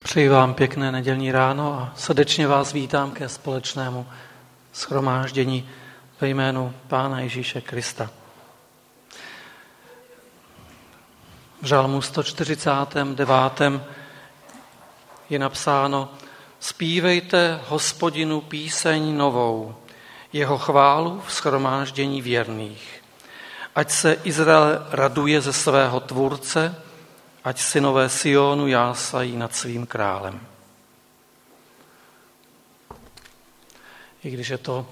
Přeji vám pěkné nedělní ráno a srdečně vás vítám ke společnému shromáždění ve jménu Pána Ježíše Krista. V žalmu 149. je napsáno: Zpívejte Hospodinu píseň novou, jeho chválu v shromáždění věrných. Ať se Izrael raduje ze svého tvůrce, ať synové Sionu jásají nad svým králem. I když je to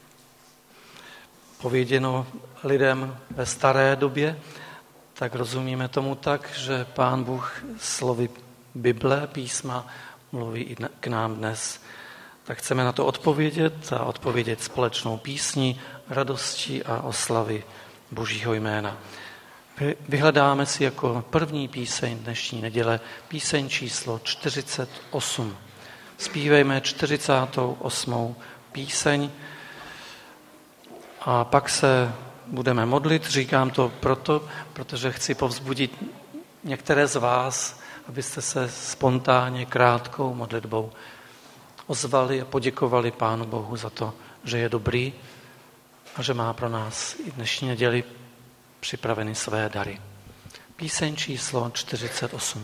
pověděno lidem ve staré době, tak rozumíme tomu tak, že Pán Bůh slovy Bible, písma, mluví i k nám dnes. Tak chceme na to odpovědět a odpovědět společnou písní, radostí a oslavy Božího jména. Vyhledáme si jako první píseň dnešní neděle píseň číslo 48. Zpívejme 48. píseň a pak se budeme modlit. Říkám to protože chci povzbudit některé z vás, abyste se spontánně krátkou modlitbou ozvali a poděkovali Pánu Bohu za to, že je dobrý a že má pro nás i dnešní neděli připraveny své dary. Píseň číslo 48.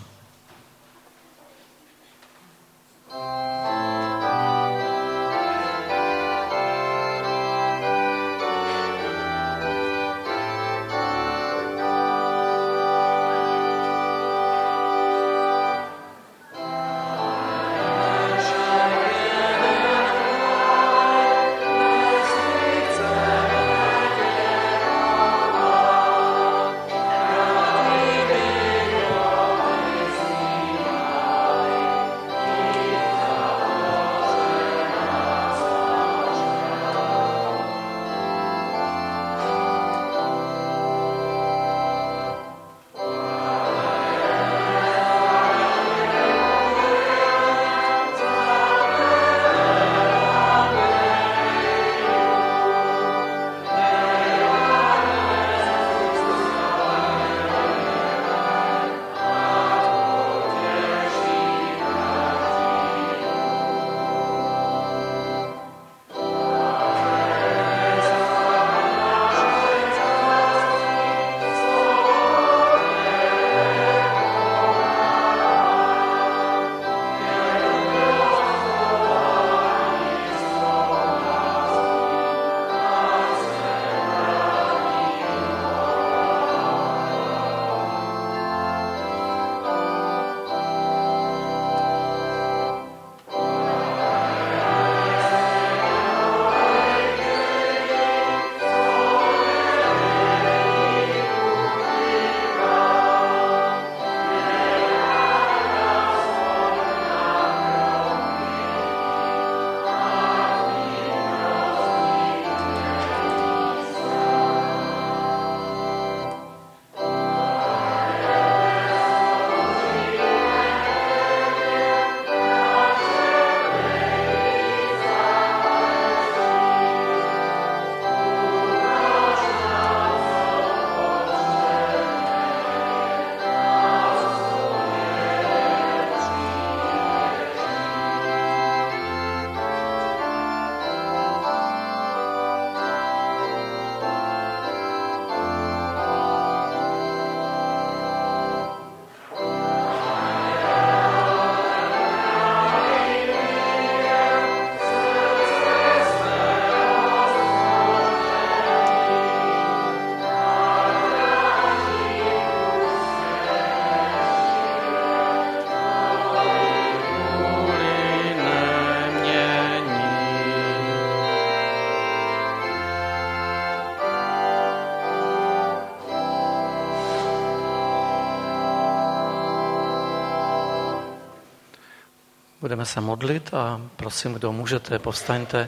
Budeme se modlit a prosím, kdo můžete, povstaňte.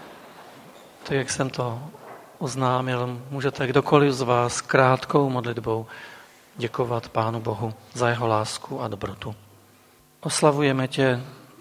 Tak, jak jsem to oznámil, můžete kdokoliv z vás krátkou modlitbou děkovat Pánu Bohu za jeho lásku a dobrotu. Oslavujeme tě,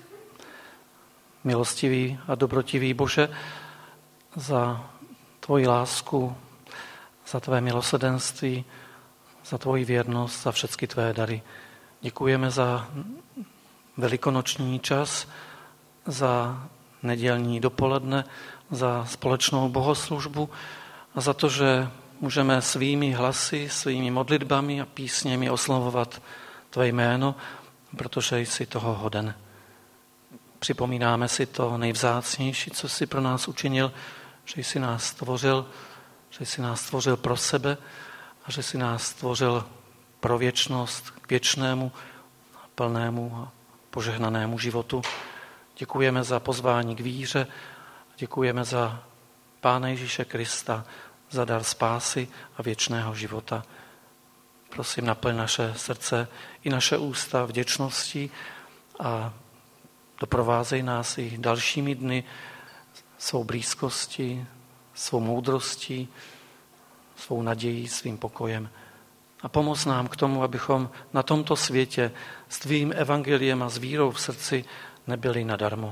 milostivý a dobrotivý Bože, za tvoji lásku, za tvé milosrdenství, za tvoji věrnost, za všechny tvé dary. Děkujeme za velikonoční čas, za nedělní dopoledne, za společnou bohoslužbu a za to, že můžeme svými hlasy, svými modlitbami a písněmi oslavovat tvé jméno, protože jsi toho hoden. Připomínáme si to nejvzácnější, co jsi pro nás učinil, že jsi nás stvořil pro sebe a že jsi nás stvořil pro věčnost, k věčnému, plnému a požehnanému životu. Děkujeme za pozvání k víře, děkujeme za Pána Ježíše Krista, za dar spásy a věčného života. Prosím, naplň naše srdce i naše ústa vděčností a doprovázej nás i dalšími dny svou blízkostí, svou moudrostí, svou nadějí, svým pokojem. A pomoz nám k tomu, abychom na tomto světě s tvým evangeliem a s vírou v srdci nebyli nadarmo.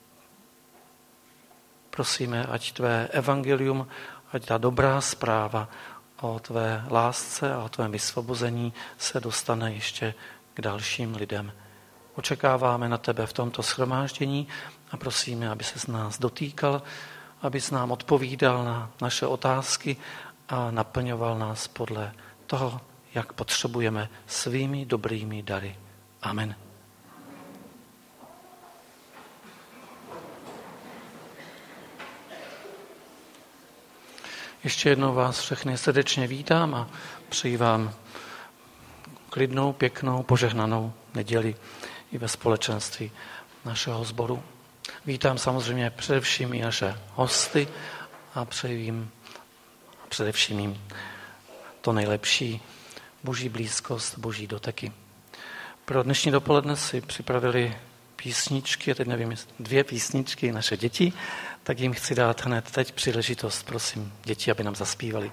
Prosíme, ať tvé evangelium, ať ta dobrá zpráva o tvé lásce a o tvém vysvobození se dostane ještě k dalším lidem. Očekáváme na tebe v tomto shromáždění a prosíme, aby se z nás dotýkal, aby s nám odpovídal na naše otázky a naplňoval nás podle toho, jak potřebujeme svými dobrými dary. Amen. Ještě jednou vás všechny srdečně vítám a přeji vám klidnou, pěknou, požehnanou neděli i ve společenství našeho sboru. Vítám samozřejmě především i naše hosty a přeji jim především jim to nejlepší, boží blízkost, boží doteky. Pro dnešní dopoledne si připravili písničky, teď nevím, 2 písničky naše děti, tak jim chci dát hned teď příležitost, prosím, děti, aby nám zaspívali.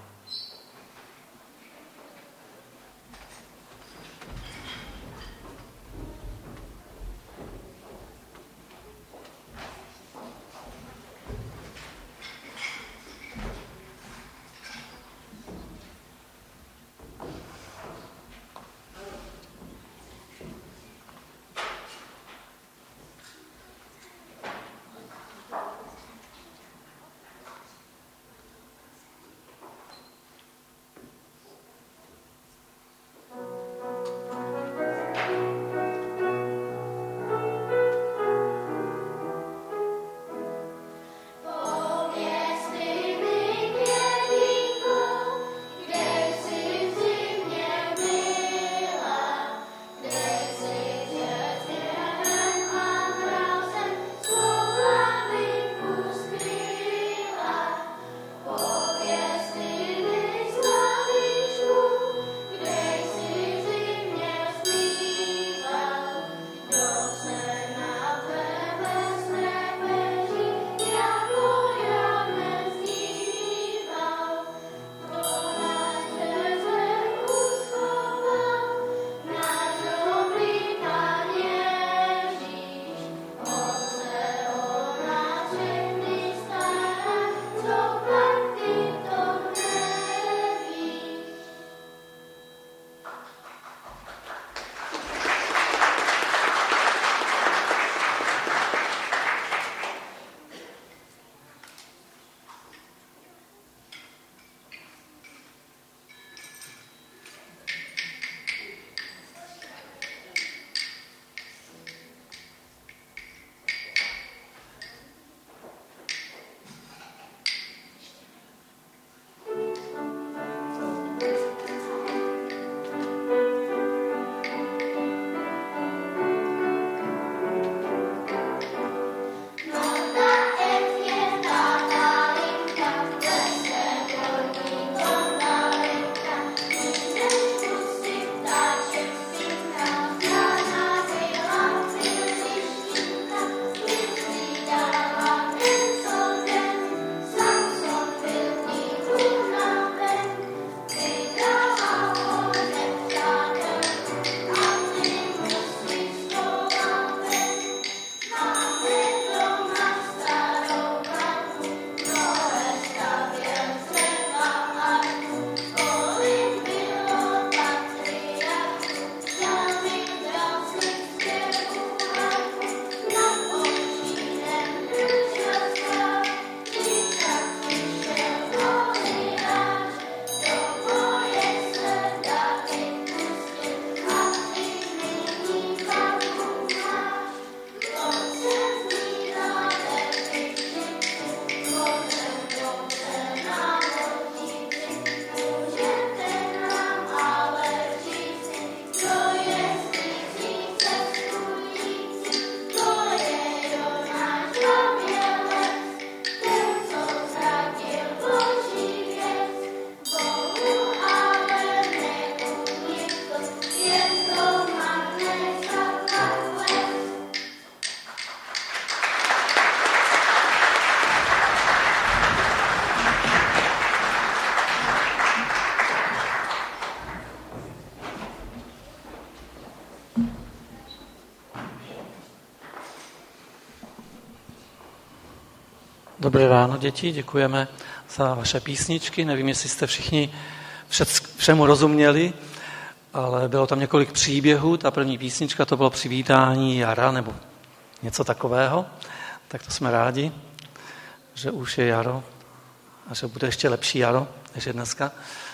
Dobré ráno, děti, děkujeme za vaše písničky. Nevím, jestli jste všichni všemu rozuměli, ale bylo tam několik příběhů. Ta první písnička, to bylo přivítání jara nebo něco takového. Tak to jsme rádi, že už je jaro a že bude ještě lepší jaro, než je dneska.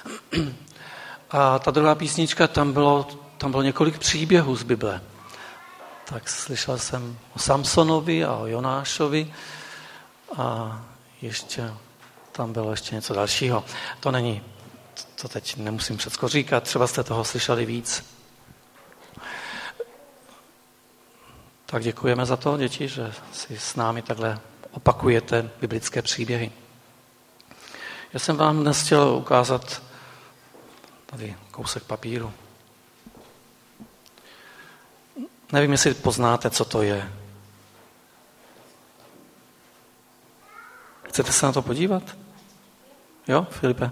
A ta druhá písnička, tam bylo několik příběhů z Bible. Tak slyšel jsem o Samsonovi a o Jonášovi a ještě tam bylo ještě něco dalšího. To teď nemusím všecko říkat, třeba jste toho slyšeli víc. Tak děkujeme za to, děti, že si s námi takhle opakujete biblické příběhy. Já jsem vám dnes chtěl ukázat tady kousek papíru. Nevím, jestli poznáte, co to je. Chcete se na to podívat? Jo, Filipe?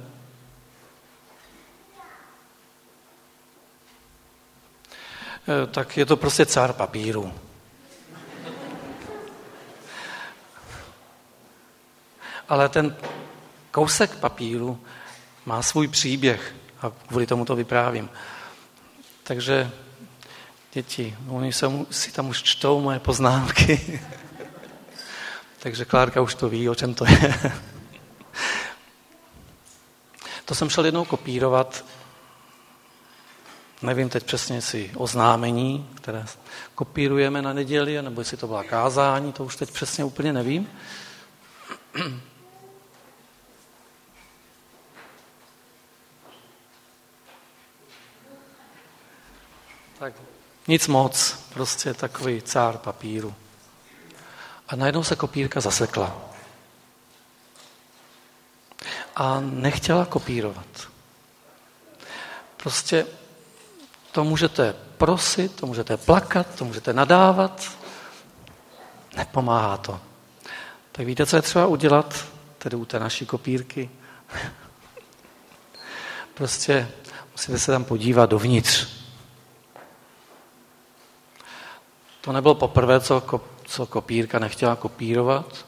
Tak je to prostě cár papíru. Ale ten kousek papíru má svůj příběh a kvůli tomu to vyprávím. Takže děti, oni si tam už čtou moje poznámky. Takže Klárka už to ví, o čem to je. To jsem šel jednou kopírovat. Nevím teď přesně, jestli oznámení, které kopírujeme na neděli, nebo jestli to byla kázání, to už teď přesně úplně nevím. Tak nic moc, prostě takový cár papíru. A najednou se kopírka zasekla. A nechtěla kopírovat. Prostě to můžete prosit, to můžete plakat, to můžete nadávat. Nepomáhá to. Tak víte, co je třeba udělat, tedy u té naší kopírky? Prostě musíte se tam podívat dovnitř. To nebylo poprvé, co kopírka nechtěla kopírovat.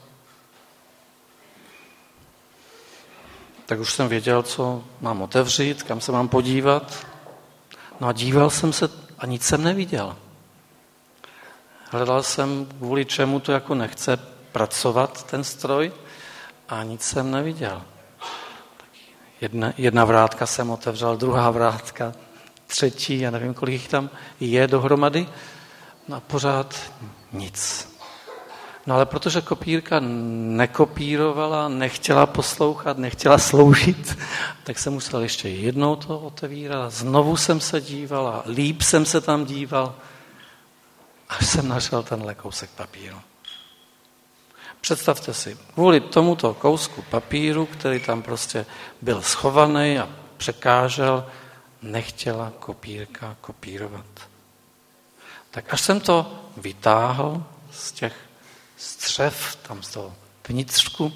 Tak už jsem věděl, co mám otevřít, kam se mám podívat. No a díval jsem se a nic jsem neviděl. Hledal jsem, kvůli čemu to jako nechce pracovat, ten stroj, a nic jsem neviděl. Jedna vrátka jsem otevřel, druhá vrátka, třetí, já nevím, kolik jich tam je dohromady. No a pořád nic. No ale protože kopírka nekopírovala, nechtěla poslouchat, nechtěla sloužit, tak jsem musel ještě jednou to otevírat. Znovu jsem se díval a líp jsem se tam díval, až jsem našel tenhle kousek papíru. Představte si, kvůli tomuto kousku papíru, který tam prostě byl schovaný a překážel, nechtěla kopírka kopírovat. Tak až jsem to vytáhl z těch střev, tam z toho vnitřku,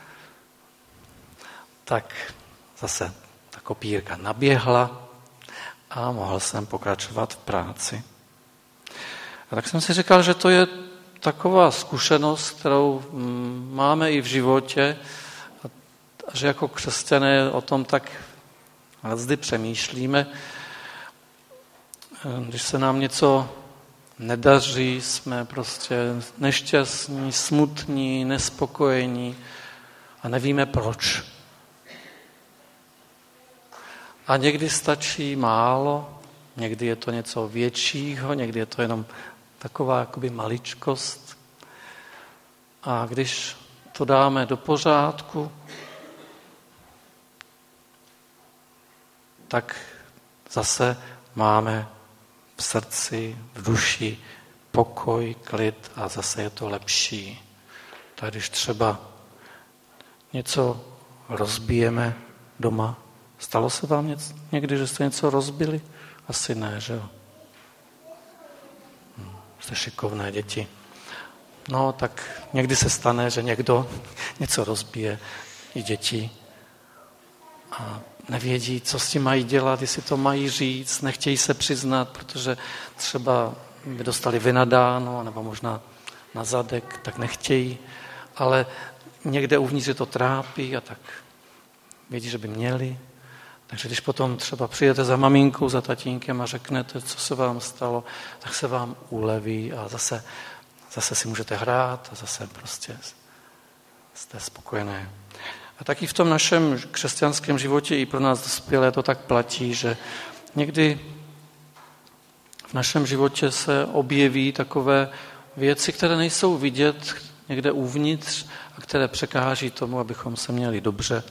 tak zase ta kopírka naběhla a mohl jsem pokračovat v práci. A tak jsem si říkal, že to je taková zkušenost, kterou máme i v životě, a že jako křesťané o tom tak zde přemýšlíme. Když se nám něco nedaří, jsme prostě nešťastní, smutní, nespokojení a nevíme proč. A někdy stačí málo, někdy je to něco většího, někdy je to jenom taková jakoby maličkost. A když to dáme do pořádku, tak zase máme v srdci, v duši pokoj, klid a zase je to lepší. Tak když třeba něco rozbijeme doma, stalo se vám někdy, že jste něco rozbili? Asi ne, že jo? Jste šikovné děti. No, tak někdy se stane, že někdo něco rozbije, i děti, a nevědí, co s tím mají dělat, jestli to mají říct, nechtějí se přiznat, protože třeba by dostali vynadáno, nebo možná na zadek, tak nechtějí. ale někde uvnitř je to trápí a tak vědí, že by měli. Takže když potom třeba přijete za maminkou, za tatínkem a řeknete, co se vám stalo, tak se vám uleví a zase si můžete hrát a zase prostě jste spokojené. A taky v tom našem křesťanském životě i pro nás dospělé to tak platí, že někdy v našem životě se objeví takové věci, které nejsou vidět někde uvnitř a které překáží tomu, abychom se měli dobře.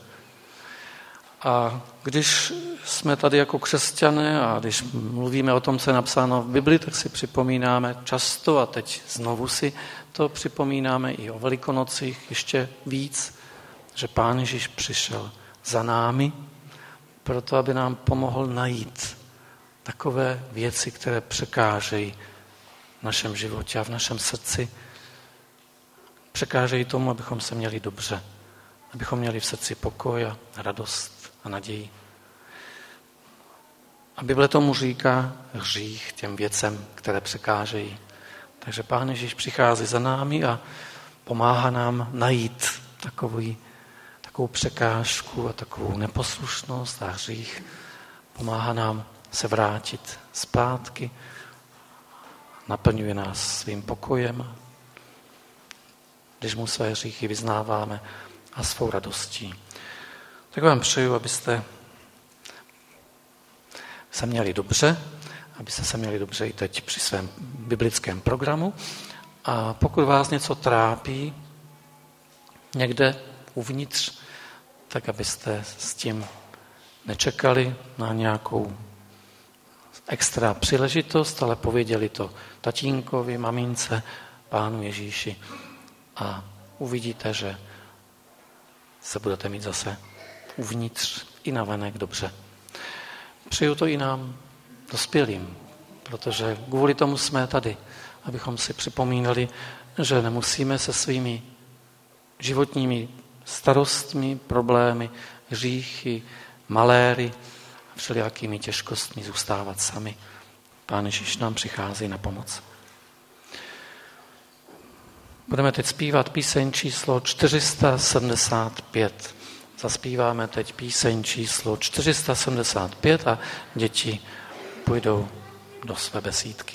A když jsme tady jako křesťané a když mluvíme o tom, co je napsáno v Bibli, tak si připomínáme často a teď znovu si to připomínáme i o Velikonocích ještě víc, že Pán Ježíš přišel za námi, proto aby nám pomohl najít takové věci, které překážejí v našem životě a v našem srdci. Překážejí tomu, abychom se měli dobře, abychom měli v srdci pokoj a radost a naději. A Bible tomu říká hřích těm věcem, které překážejí. Takže Pán Ježíš přichází za námi a pomáhá nám najít takovou překážku a takovou neposlušnost a hřích. Pomáhá nám se vrátit zpátky, naplňuje nás svým pokojem, když mu své hříchy vyznáváme a svou radostí. Tak vám přeju, abyste se měli dobře, abyste se měli dobře i teď při svém biblickém programu. A pokud vás něco trápí někde uvnitř, tak abyste s tím nečekali na nějakou extra příležitost, ale pověděli to tatínkovi, mamince, Pánu Ježíši a uvidíte, že se budete mít zase uvnitř i navenek dobře. Přeju to i nám dospělým, protože kvůli tomu jsme tady, abychom si připomínali, že nemusíme se svými životními starostmi, problémy, hříchy, maléry a všelijakými těžkostmi zůstávat sami. Pán Ježíš nám přichází na pomoc. Budeme teď zpívat píseň číslo 475. Zaspíváme teď píseň číslo 475 a děti půjdou do své besídky.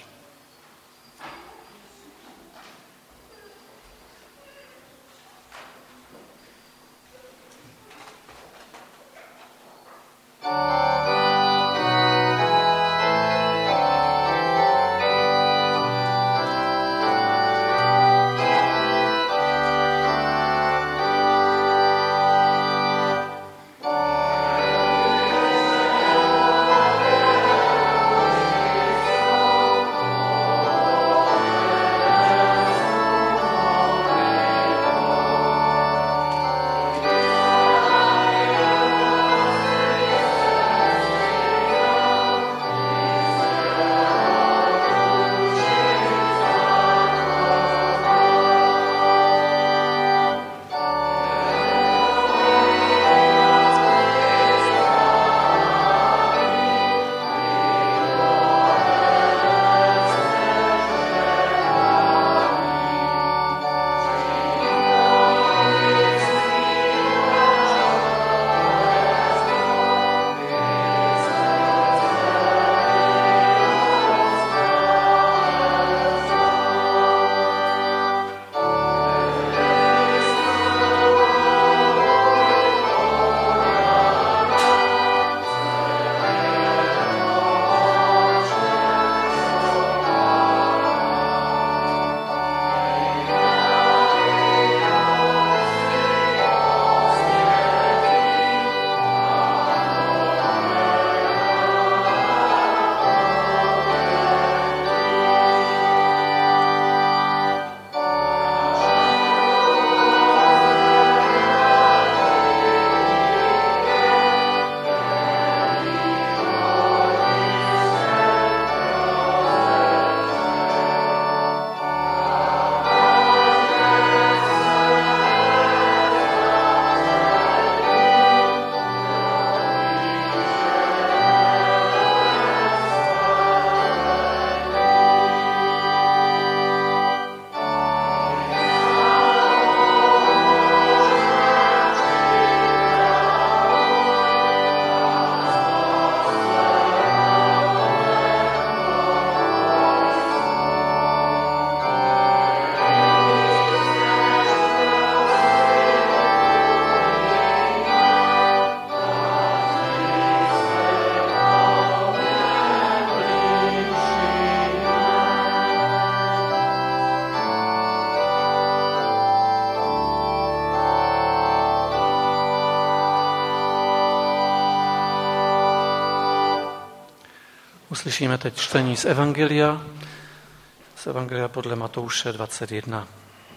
Uslyšíme teď čtení z Evangelia podle Matouše 21.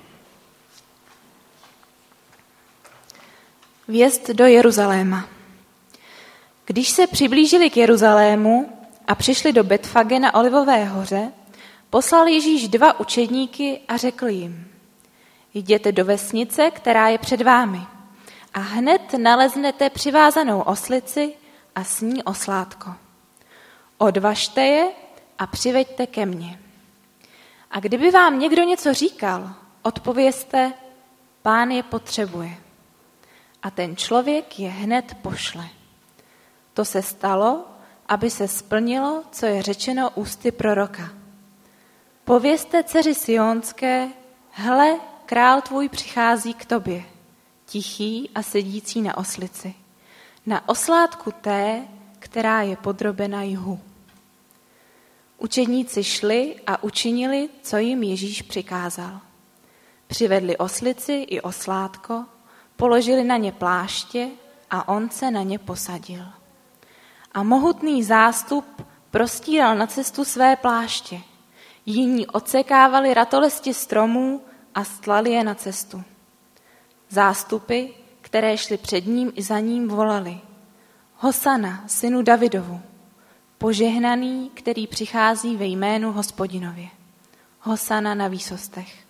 Vjezd do Jeruzaléma. Když se přiblížili k Jeruzalému a přišli do Betfage na Olivové hoře, poslal Ježíš 2 učedníky a řekl jim: Jděte do vesnice, která je před vámi, a hned naleznete přivázanou oslici a s ní oslátko. Odvažte je a přiveďte ke mně. A kdyby vám někdo něco říkal, odpovězte: Pán je potřebuje. A ten člověk je hned pošle. To se stalo, aby se splnilo, co je řečeno ústy proroka. Povězte dceři Sionské: hle, král tvůj přichází k tobě, tichý a sedící na oslici, na oslátku té, která je podrobena jhu. Učedníci šli a učinili, co jim Ježíš přikázal. Přivedli oslici i oslátko, položili na ně pláště a on se na ně posadil. A mohutný zástup prostíral na cestu své pláště. Jiní odsekávali ratolesti stromů a stlali je na cestu. Zástupy, které šly před ním i za ním, volali: Hosana, synu Davidovu, požehnaný, který přichází ve jménu Hospodinově. Hosana na výsostech.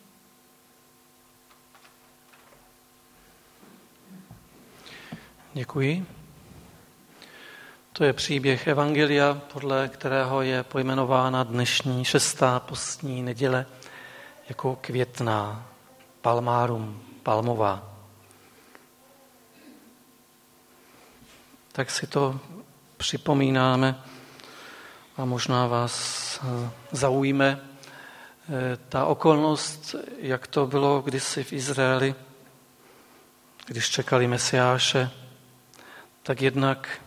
Děkuji. To je příběh Evangelia, podle kterého je pojmenována dnešní 6. postní neděle jako květná, palmárum, palmová. Tak si to připomínáme a možná vás zaujme ta okolnost, jak to bylo kdysi v Izraeli, když čekali Mesiáše, tak jednak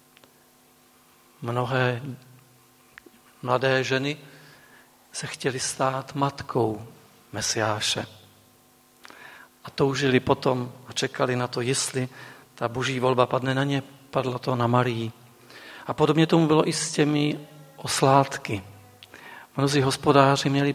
mnohé mladé ženy se chtěly stát matkou Mesiáše. A toužili potom a čekali na to, jestli ta boží volba padne na ně, padlo to na Marii. A podobně tomu bylo i s těmi oslátky. Mnozí hospodáři měli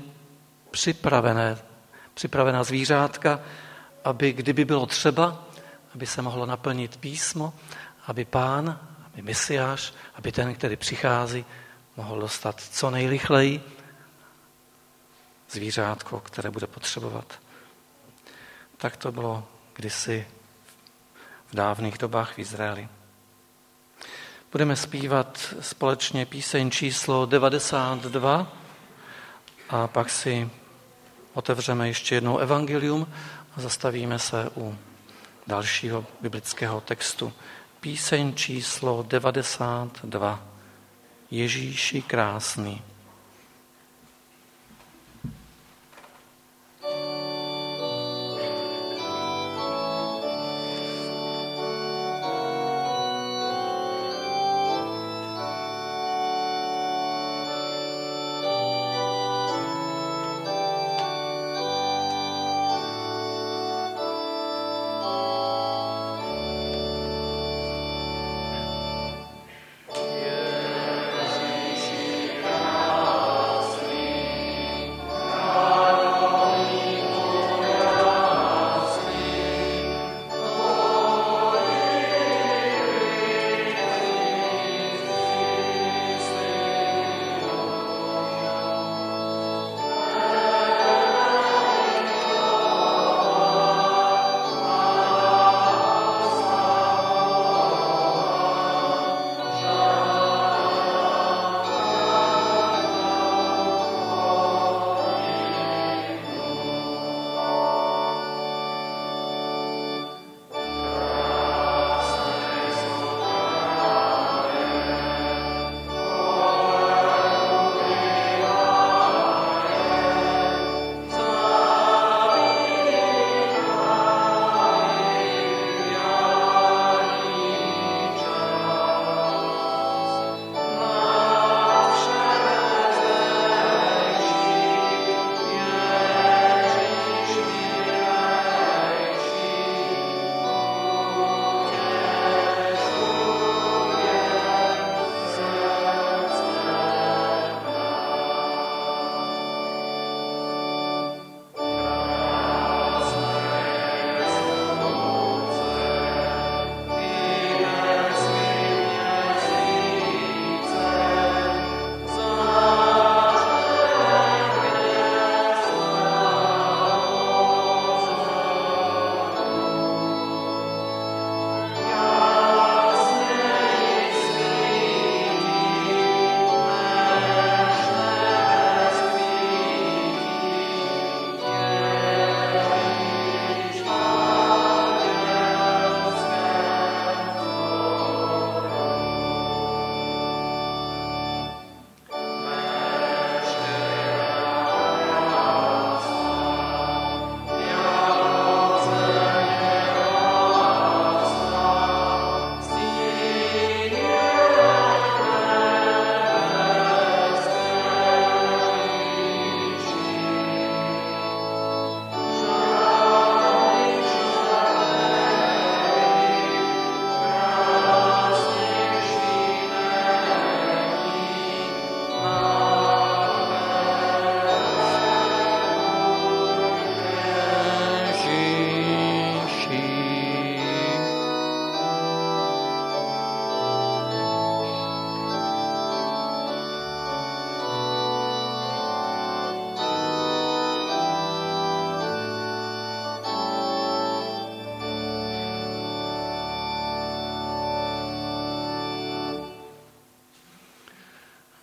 připravená zvířátka, aby kdyby bylo třeba, aby se mohlo naplnit písmo, aby Pán, aby Mesiáš, aby ten, který přichází, mohl dostat co nejrychleji zvířátko, které bude potřebovat. Tak to bylo kdysi v dávných dobách v Izraeli. Budeme zpívat společně píseň číslo 92 a pak si otevřeme ještě jednou evangelium a zastavíme se u dalšího biblického textu. Píseň číslo 92. Ježíši krásný. Ježíši krásný.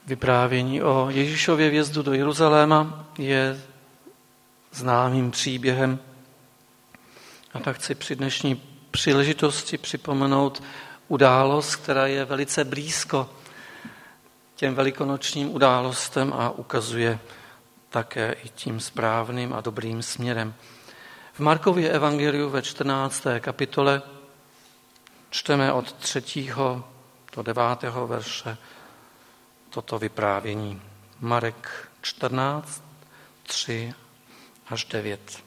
Vyprávění o Ježíšově vjezdu do Jeruzaléma je známým příběhem. A tak chci při dnešní příležitosti připomenout událost, která je velice blízko těm velikonočním událostem a ukazuje také i tím správným a dobrým směrem. V Markově evangeliu ve 14. kapitole čteme od 3. do 9. verše toto vyprávění. Marek 14, 3 až 9.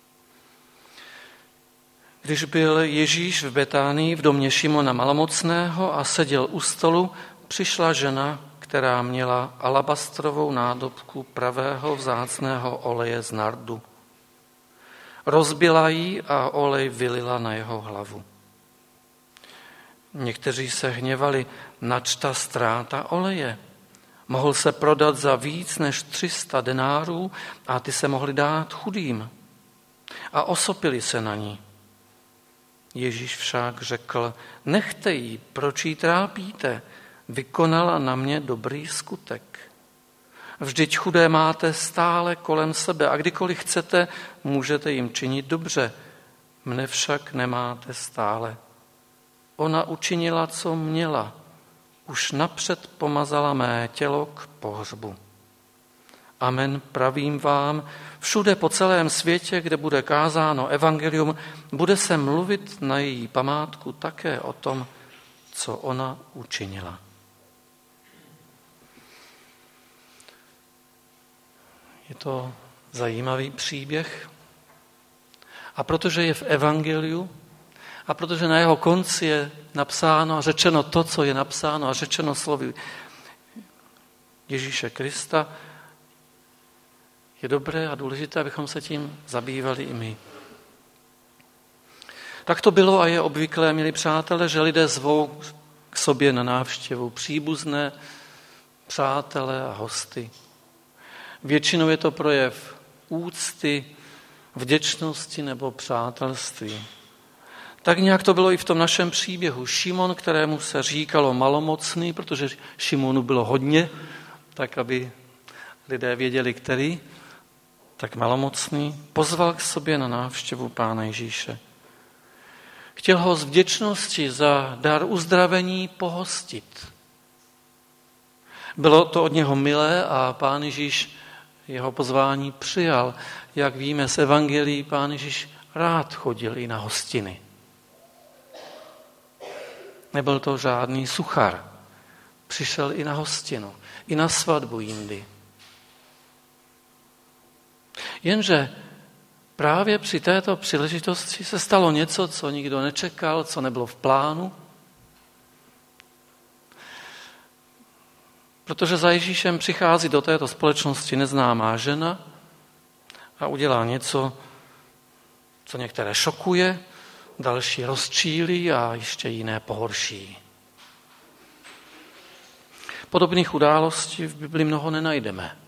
Když byl Ježíš v Betánii v domě Šimona Malomocného a seděl u stolu, přišla žena, která měla alabastrovou nádobku pravého vzácného oleje z nardu. Rozbila ji a olej vylila na jeho hlavu. Někteří se hněvali, načta ztráta oleje. Mohl se prodat za víc než 300 denárů a ty se mohli dát chudým. A osopili se na ní. Ježíš však řekl, nechte jí, proč jí trápíte? Vykonala na mě dobrý skutek. Vždyť chudé máte stále kolem sebe a kdykoliv chcete, můžete jim činit dobře. Mne však nemáte stále. Ona učinila, co měla. Už napřed pomazala mé tělo k pohřbu. Amen, pravím vám, všude po celém světě, kde bude kázáno evangelium, bude se mluvit na její památku také o tom, co ona učinila. Je to zajímavý příběh. A protože je v evangeliu, a protože na jeho konci je napsáno a řečeno to, co je napsáno a řečeno slovy Ježíše Krista, je dobré a důležité, abychom se tím zabývali i my. Tak to bylo a je obvyklé, milí přátelé, že lidé zvou k sobě na návštěvu příbuzné, přátelé a hosty. Většinou je to projev úcty, vděčnosti nebo přátelství. Tak nějak to bylo i v tom našem příběhu. Šimon, kterému se říkalo malomocný, protože Šimonu bylo hodně, tak aby lidé věděli, který, tak malomocný, pozval k sobě na návštěvu Pána Ježíše. Chtěl ho z vděčnosti za dar uzdravení pohostit. Bylo to od něho milé a Pán Ježíš jeho pozvání přijal. Jak víme z evangelií, Pán Ježíš rád chodil i na hostiny. Nebyl to žádný suchar. Přišel i na hostinu, i na svatbu jindy. Jenže právě při této příležitosti se stalo něco, co nikdo nečekal, co nebylo v plánu. Protože za Ježíšem přichází do této společnosti neznámá žena a udělá něco, co některé šokuje, další rozčílí a ještě jiné pohorší. Podobných událostí v Bibli mnoho nenajdeme.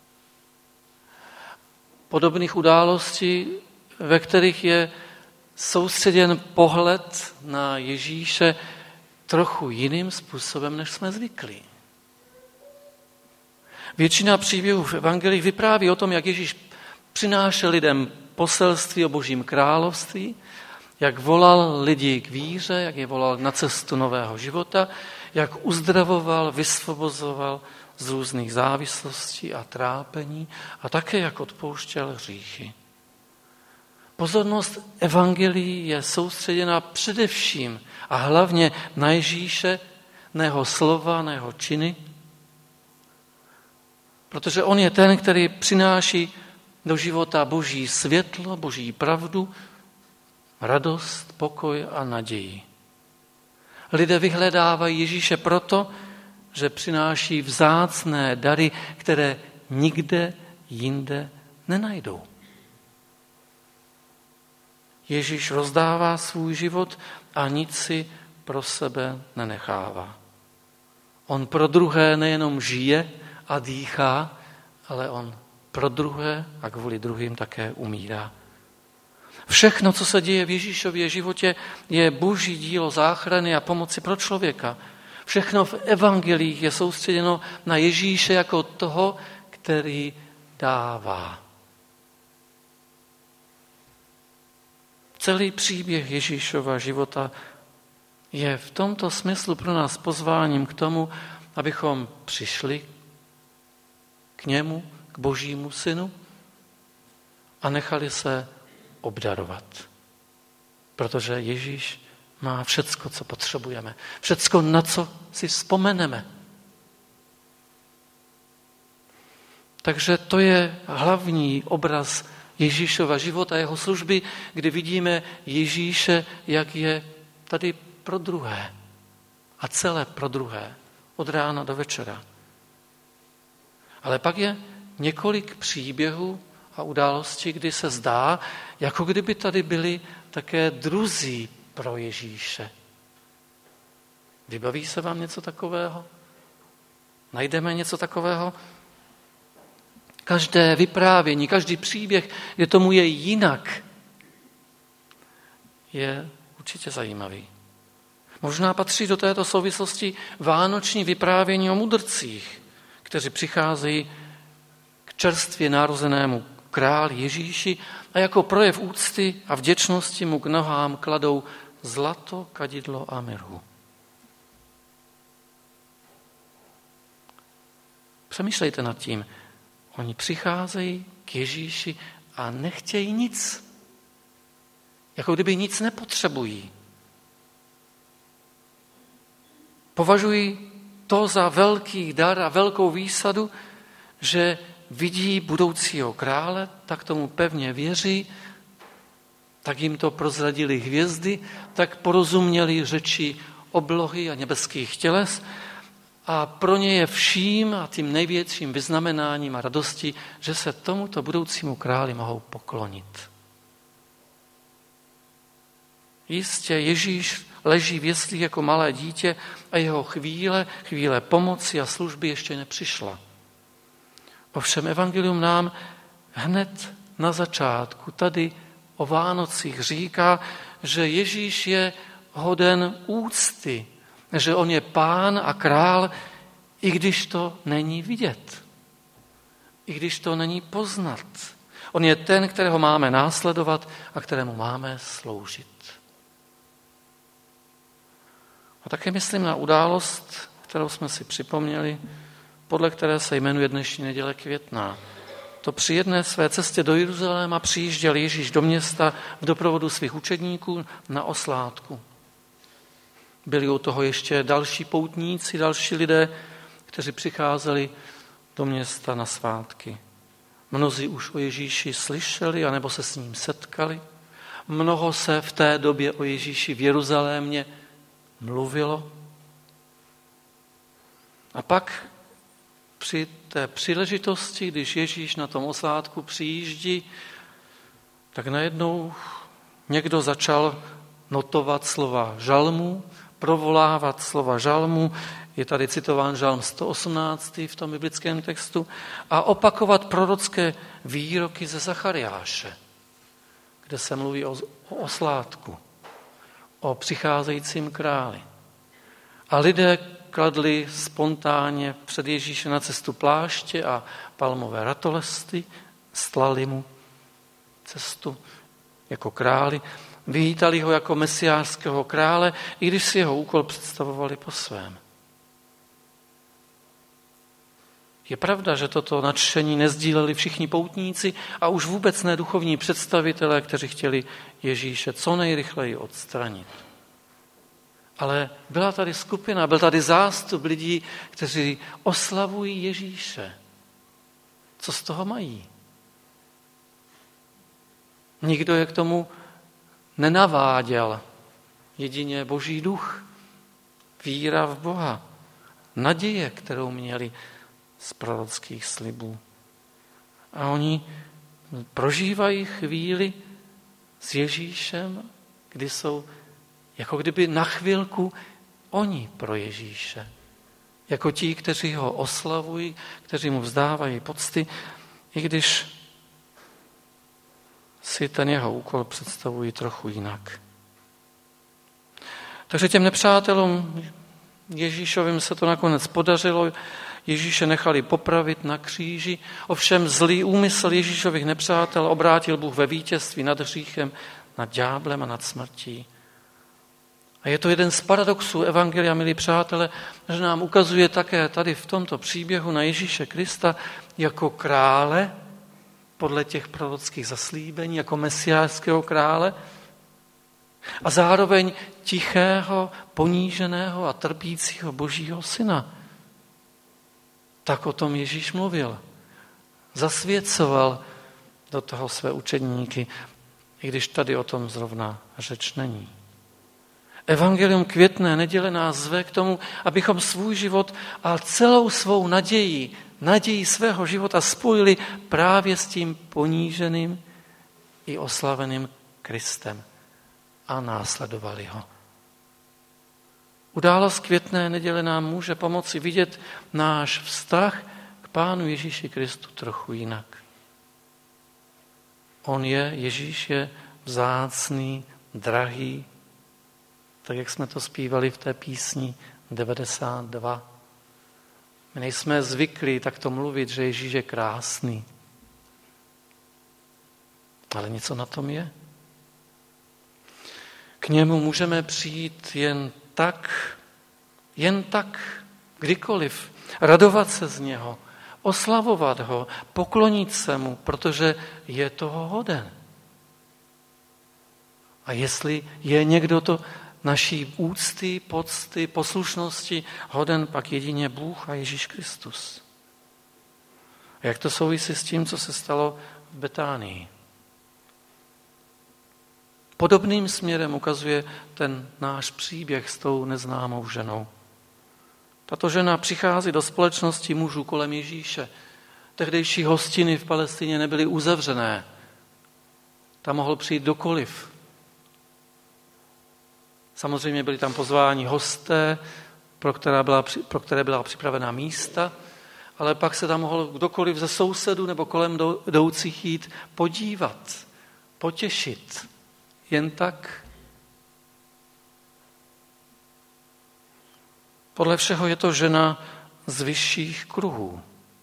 Podobných událostí, ve kterých je soustředěn pohled na Ježíše trochu jiným způsobem, než jsme zvyklí. Většina příběhů v evangelích vypráví o tom, jak Ježíš přinášel lidem poselství o Božím království, jak volal lidi k víře, jak je volal na cestu nového života, jak uzdravoval, vysvobozoval z různých závislostí a trápení a také jak odpouštěl hříchy. Pozornost evangelií je soustředěna především a hlavně na Ježíše, na jeho slova, na jeho činy, protože on je ten, který přináší do života Boží světlo, Boží pravdu, radost, pokoj a naději. Lidé vyhledávají Ježíše proto, že přináší vzácné dary, které nikde jinde nenajdou. Ježíš rozdává svůj život a nic si pro sebe nenechává. On pro druhé nejenom žije a dýchá, ale on pro druhé a kvůli druhým také umírá. Všechno, co se děje v Ježíšově životě, je Boží dílo záchrany a pomoci pro člověka. Všechno v evangelích je soustředěno na Ježíše jako toho, který dává. Celý příběh Ježíšova života je v tomto smyslu pro nás pozváním k tomu, abychom přišli k němu, k Božímu synu a nechali se obdarovat. Protože Ježíš má všecko, co potřebujeme. Všecko, na co si vzpomeneme. Takže to je hlavní obraz Ježíšova života, jeho služby, kdy vidíme Ježíše, jak je tady pro druhé. A celé pro druhé. Od rána do večera. Ale pak je několik příběhů a událostí, kdy se zdá, jako kdyby tady byli také druzí pro Ježíše. Vybaví se vám něco takového? Najdeme něco takového? Každé vyprávění, každý příběh, kde tomu je jinak, je určitě zajímavý. Možná patří do této souvislosti vánoční vyprávění o mudrcích, kteří přicházejí k čerstvě narozenému králi Ježíši a jako projev úcty a vděčnosti mu k nohám kladou zlato, kadidlo a mirhu. Přemýšlejte nad tím. Oni přicházejí k Ježíši a nechtějí nic. Jako kdyby nic nepotřebují. Považují to za velký dar a velkou výsadu, že vidí budoucího krále, tak tomu pevně věří, tak jim to prozradili hvězdy, tak porozuměli řeči oblohy a nebeských těles a pro ně je vším a tím největším vyznamenáním a radostí, že se tomuto budoucímu králi mohou poklonit. Jistě Ježíš leží v jeslích jako malé dítě a jeho chvíle pomoci a služby ještě nepřišla. Ovšem evangelium nám hned na začátku tady o Vánocích říká, že Ježíš je hoden úcty, že on je pán a král, i když to není vidět, i když to není poznat. On je ten, kterého máme následovat a kterému máme sloužit. A také myslím na událost, kterou jsme si připomněli, podle které se jmenuje dnešní neděle Květná. To při jedné své cestě do Jeruzaléma přijížděl Ježíš do města v doprovodu svých učedníků na oslátku. Byli u toho ještě další poutníci, další lidé, kteří přicházeli do města na svátky. Mnozí už o Ježíši slyšeli, anebo se s ním setkali. Mnoho se v té době o Ježíši v Jeruzalémě mluvilo. A pak při té příležitosti, když Ježíš na tom oslátku přijíždí, tak najednou někdo začal notovat slova žalmů, provolávat slova žalmů, je tady citován žalm 118 v tom biblickém textu, a opakovat prorocké výroky ze Zachariáše, kde se mluví o oslátku, o přicházejícím králi. A lidé kladli spontánně před Ježíše na cestu pláště a palmové ratolesty, stlali mu cestu jako králi, vítali ho jako mesiářského krále, i když si jeho úkol představovali po svém. Je pravda, že toto nadšení nezdíleli všichni poutníci a už vůbec ne duchovní představitelé, kteří chtěli Ježíše co nejrychleji odstranit. Ale byla tady skupina, byl tady zástup lidí, kteří oslavují Ježíše. Co z toho mají? Nikdo je k tomu nenaváděl. Jedině Boží duch, víra v Boha, naděje, kterou měli z prorockých slibů. A oni prožívají chvíli s Ježíšem, kdy jsou jako kdyby na chvilku oni pro Ježíše. Jako ti, kteří ho oslavují, kteří mu vzdávají pocty, i když si ten jeho úkol představují trochu jinak. Takže těm nepřátelům Ježíšovým se to nakonec podařilo, Ježíše nechali popravit na kříži, ovšem zlý úmysl Ježíšových nepřátel obrátil Bůh ve vítězství nad hříchem, nad ďáblem a nad smrtí. A je to jeden z paradoxů evangelia, milí přátelé, že nám ukazuje také tady v tomto příběhu na Ježíše Krista jako krále, podle těch prorockých zaslíbení, jako mesiášského krále a zároveň tichého, poníženého a trpícího Božího syna. Tak o tom Ježíš mluvil. Zasvěcoval do toho své učedníky, i když tady o tom zrovna řeč není. Evangelium květné neděle nás zve k tomu, abychom svůj život a celou svou naději svého života spojili právě s tím poníženým i oslaveným Kristem a následovali ho. Událost květné neděle nám může pomoci vidět náš vztah k Pánu Ježíši Kristu trochu jinak. Ježíš je vzácný, drahý, tak jak jsme to zpívali v té písni 92. My nejsme zvyklí takto mluvit, že Ježíš je krásný. Ale něco na tom je. K němu můžeme přijít jen tak, kdykoliv, radovat se z něho, oslavovat ho, poklonit se mu, protože je toho hoden. A jestli je někdo to naší úcty, pocty, poslušnosti hoden, pak jedině Bůh a Ježíš Kristus. A jak to souvisí s tím, co se stalo v Betánii? Podobným směrem ukazuje ten náš příběh s tou neznámou ženou. Tato žena přichází do společnosti mužů kolem Ježíše. Tehdejší hostiny v Palestině nebyly uzavřené. Tam mohl přijít kdokoliv. Samozřejmě byli tam pozváni hosté, pro které byla připravena místa, ale pak se tam mohl kdokoliv ze sousedů nebo kolem jdoucích jít podívat, potěšit. Jen tak. Podle všeho je to žena z vyšších kruhů.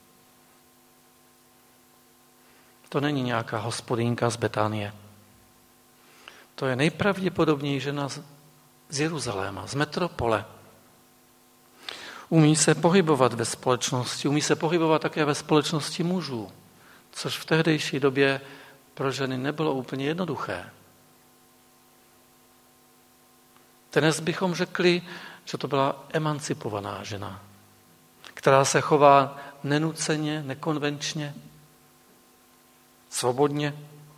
To není nějaká hospodýnka z Betánie. To je nejpravděpodobněji žena z Jeruzaléma, z metropole. Umí se pohybovat ve společnosti, umí se pohybovat také ve společnosti mužů, což v tehdejší době pro ženy nebylo úplně jednoduché. Dnes bychom řekli, že to byla emancipovaná žena, která se chová nenuceně, nekonvenčně, svobodně.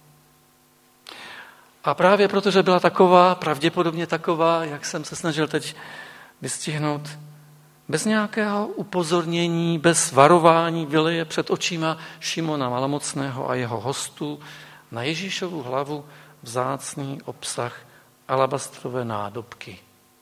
A právě protože byla taková, pravděpodobně taková, jak jsem se snažil teď vystihnout, bez nějakého upozornění, bez varování vyleje před očima Šimona Malomocného a jeho hostů na Ježíšovu hlavu vzácný obsah alabastrové nádobky.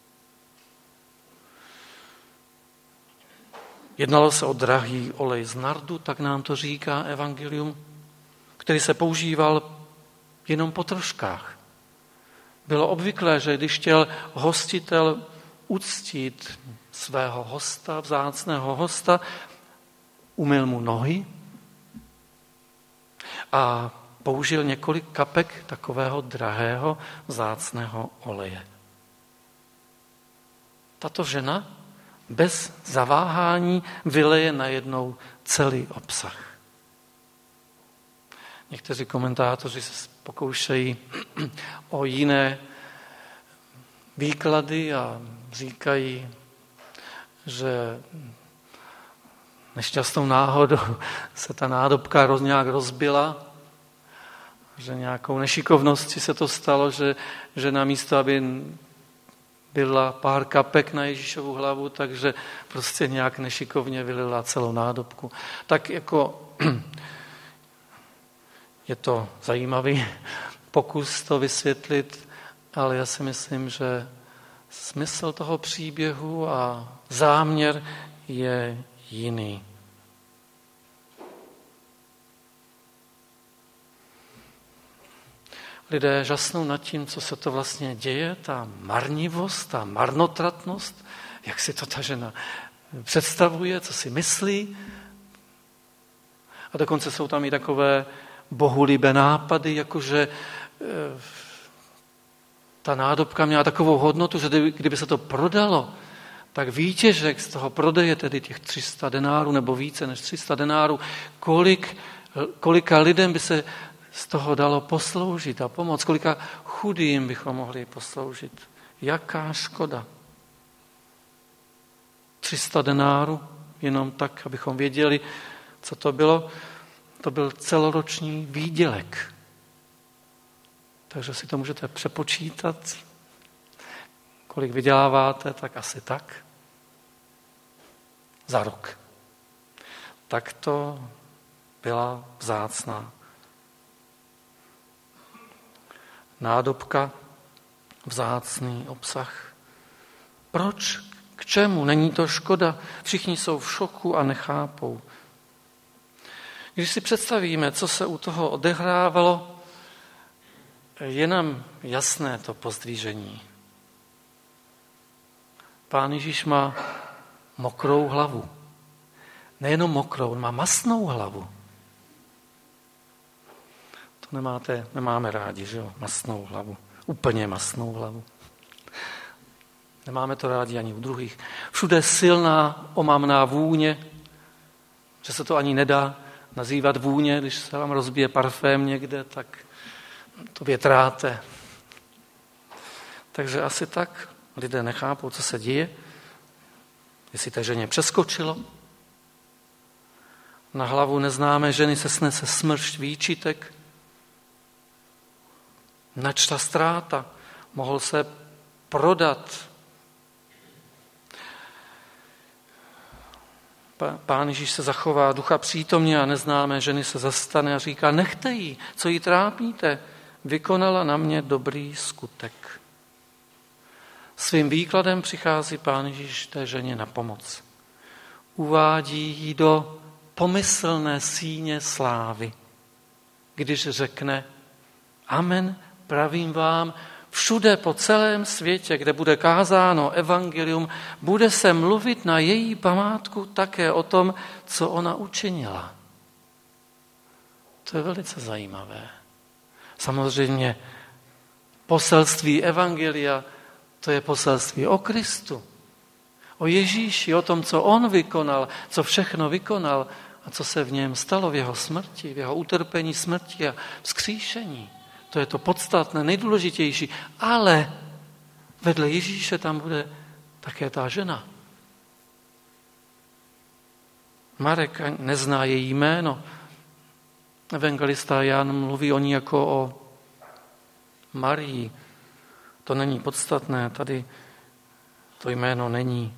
Jednalo se o drahý olej z nardu, tak nám to říká evangelium, který se používal jenom po troškách. Bylo obvyklé, že když chtěl hostitel uctít svého hosta, vzácného hosta, umyl mu nohy a použil několik kapek takového drahého vzácného oleje. Tato žena bez zaváhání vyleje najednou celý obsah. Někteří komentátoři se pokoušejí o jiné výklady a říkají, že nešťastnou náhodou se ta nádobka nějak rozbila, že nějakou nešikovností se to stalo, že namísto, aby byla pár kapek na Ježíšovu hlavu, takže prostě nějak nešikovně vylila celou nádobku. Tak jako je to zajímavý pokus to vysvětlit, ale já si myslím, že smysl toho příběhu a záměr je jiný. Lidé žasnou nad tím, co se to vlastně děje, ta marnivost, ta marnotratnost jak si to ta žena představuje, co si myslí. A dokonce jsou tam i takové bohulibé nápady, jakože ta nádobka měla takovou hodnotu, že kdyby se to prodalo, tak výtěžek z toho prodeje, tedy těch 300 denárů nebo více než 300 denárů, kolika lidem by se z toho dalo posloužit a pomoct, kolika chudým bychom mohli posloužit. Jaká škoda. 300 denárů, jenom tak, abychom věděli, co to bylo. To byl celoroční výdělek. Takže si to můžete přepočítat, kolik vyděláváte, tak asi tak. Za rok. Tak to byla vzácná nádobka, vzácný obsah. Proč? K čemu? Není to škoda. Všichni jsou v šoku a nechápou. Když si představíme, co se u toho odehrávalo, je nám jasné to pozdvížení. Pán Ježíš má mokrou hlavu. Nejenom mokrou, on má mastnou hlavu. To nemáme rádi, že jo? Mastnou hlavu. Úplně mastnou hlavu. Nemáme to rádi ani u druhých. Všude silná, omamná vůně, že se to ani nedá nazývat vůně, když se vám rozbije parfém někde, tak to větráte. Takže asi tak lidé nechápou, co se děje. Jestli té ženě přeskočilo. Na hlavu neznámé ženy se snese smršť výčitek. Načta ztráta. Mohl se prodat. Pán Ježíš se zachová ducha přítomně a neznámé ženy se zastane a říká, nechte jí, co jí trápíte, vykonala na mě dobrý skutek. Svým výkladem přichází Pán Ježíš té ženě na pomoc. Uvádí ji do pomyslné síně slávy, když řekne, amen, pravím vám, všude po celém světě, kde bude kázáno evangelium, bude se mluvit na její památku také o tom, co ona učinila. To je velice zajímavé. Samozřejmě poselství evangelia, to je poselství o Kristu, o Ježíši, o tom, co on vykonal, co všechno vykonal a co se v něm stalo v jeho smrti, v jeho utrpení, smrti a vzkříšení. To je to podstatné, nejdůležitější. Ale vedle Ježíše tam bude také ta žena. Marek nezná její jméno. Evangelista Jan mluví o ní jako o Marii. To není podstatné, tady to jméno není.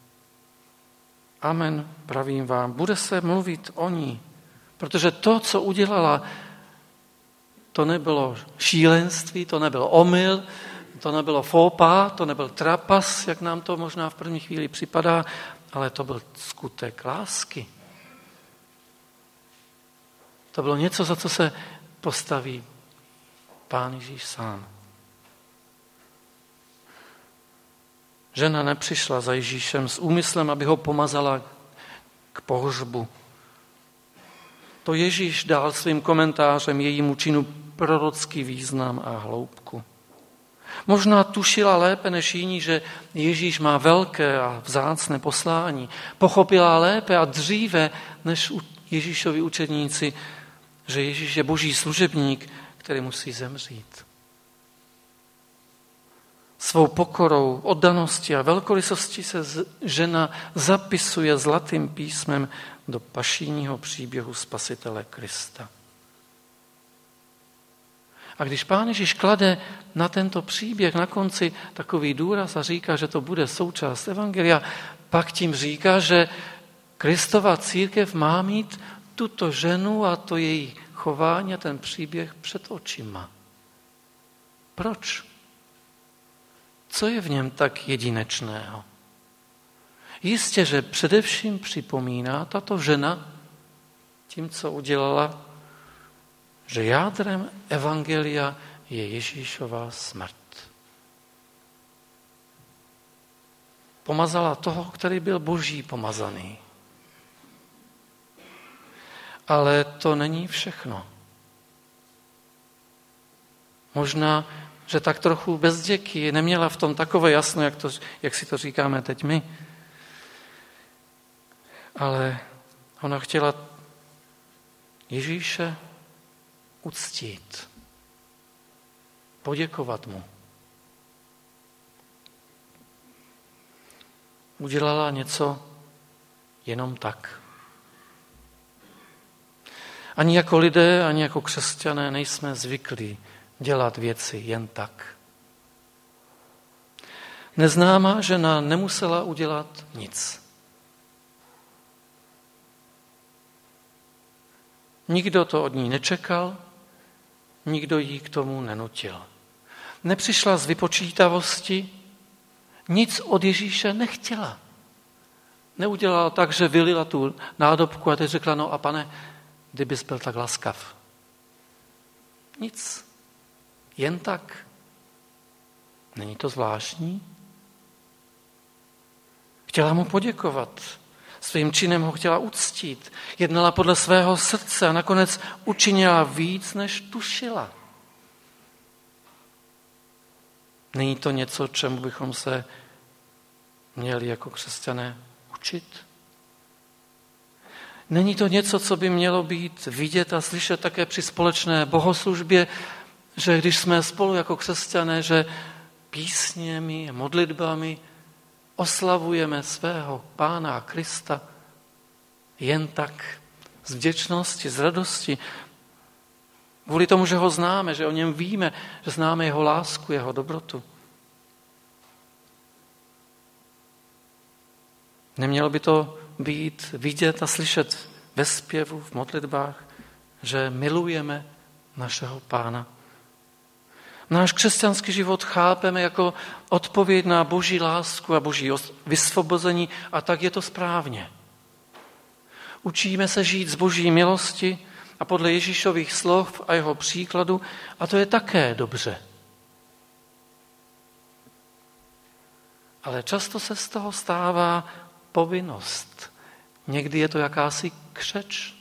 Amen, pravím vám, bude se mluvit o ní, protože to, co udělala, to nebylo šílenství, to nebyl omyl, to nebylo faux pas, to nebyl trapas, jak nám to možná v první chvíli připadá, ale to byl skutek lásky. To bylo něco, za co se postaví Pán Ježíš sám. Žena nepřišla za Ježíšem s úmyslem, aby ho pomazala k pohřbu. To Ježíš dal svým komentářem jejímu činu prorocký význam a hloubku. Možná tušila lépe než jiní, že Ježíš má velké a vzácné poslání. Pochopila lépe a dříve než Ježíšovi učedníci, že Ježíš je boží služebník, který musí zemřít. Svou pokorou, oddaností a velkorysostí se žena zapisuje zlatým písmem do pašijního příběhu Spasitele Krista. A když Pán Ježíš klade na tento příběh na konci takový důraz a říká, že to bude součást evangelia, pak tím říká, že Kristova církev má mít tuto ženu a to její chování a ten příběh před očima. Proč? Co je v něm tak jedinečného? Jistě, že především připomíná tato žena tím, co udělala, že jádrem evangelia je Ježíšova smrt. Pomazala toho, který byl boží pomazaný. Ale to není všechno. Možná, že tak trochu bezděky, neměla v tom takové jasno, jak si to říkáme teď my. Ale ona chtěla Ježíše uctít, poděkovat mu. Udělala něco jenom tak. Ani jako lidé, ani jako křesťané nejsme zvyklí dělat věci jen tak. Neznámá žena nemusela udělat nic. Nikdo to od ní nečekal, nikdo jí k tomu nenutil. Nepřišla z vypočítavosti, nic od Ježíše nechtěla. Neudělala tak, že vylila tu nádobku a teď řekla, no a pane, kdybys byl tak laskav. Nic. Jen tak. Není to zvláštní? Chtěla mu poděkovat. Svým činem ho chtěla uctít. Jednala podle svého srdce a nakonec učinila víc, než tušila. Není to něco, čemu bychom se měli jako křesťané učit? Není to něco, co by mělo být vidět a slyšet také při společné bohoslužbě, že když jsme spolu jako křesťané, že písněmi a modlitbami oslavujeme svého Pána Krista jen tak, z vděčnosti, z radosti, kvůli tomu, že ho známe, že o něm víme, že známe jeho lásku, jeho dobrotu. Nemělo by to být vidět a slyšet ve zpěvu, v modlitbách, že milujeme našeho Pána. Náš křesťanský život chápeme jako odpověď na boží lásku a boží vysvobození a tak je to správně. Učíme se žít z boží milosti a podle Ježíšových slov a jeho příkladu a to je také dobře. Ale často se z toho stává povinnost. Někdy je to jakási křeč,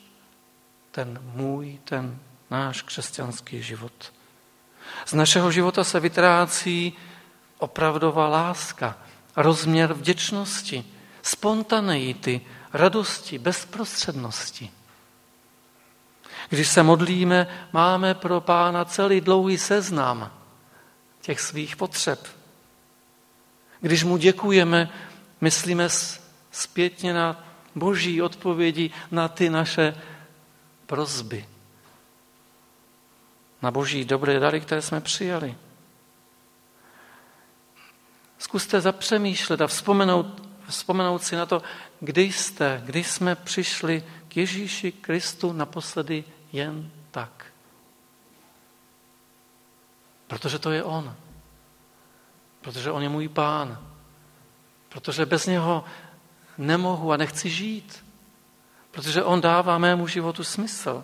ten náš křesťanský život. Z našeho života se vytrácí opravdová láska, rozměr vděčnosti, spontaneity, radosti, bezprostřednosti. Když se modlíme, máme pro Pána celý dlouhý seznam těch svých potřeb. Když mu děkujeme, myslíme zpětně na boží odpovědi na ty naše prosby. Na boží dobré dary, které jsme přijali. Zkuste zapřemýšlet a vzpomenout si na to, kdy jsme přišli k Ježíši Kristu naposledy jen tak. Protože to je on. Protože on je můj Pán. Protože bez něho nemohu a nechci žít. Protože on dává mému životu smysl.